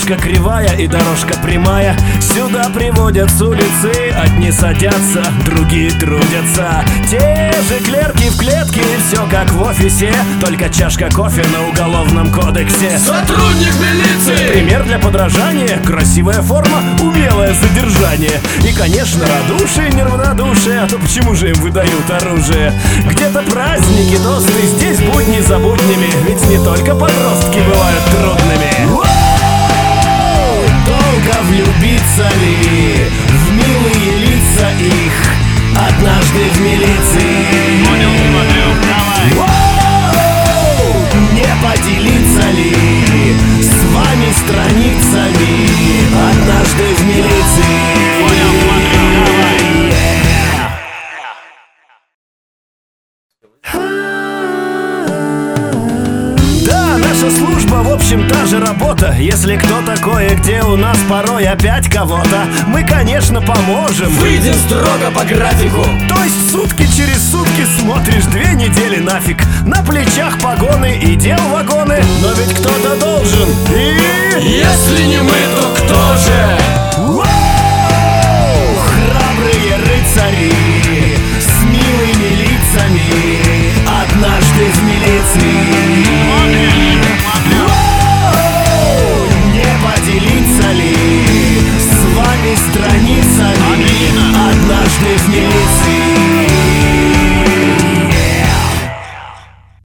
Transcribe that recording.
Дорожка кривая и дорожка прямая. Сюда приводят с улицы, одни садятся, другие трудятся. Те же клерки в клетке, все как в офисе, только чашка кофе на уголовном кодексе. Сотрудник милиции! Пример для подражания, красивая форма, умелое содержание. И, конечно, радушие, неравнодушие, а то почему же им выдают оружие? Где-то праздники, тосты, здесь будни за буднями, ведь не только подростки бывают трудными. Долго влюбиться ли в милые лица их однажды в милиции? Не поделиться ли с вами страницами однажды в милиции? Да, наша служба, в общем, та же работа. Если кто-то кое-где у нас порой опять кого-то, мы, конечно, поможем. Выйдем строго по графику. То есть сутки через сутки смотришь 2 недели нафиг. На плечах погоны и дел вагоны. Но ведь кто-то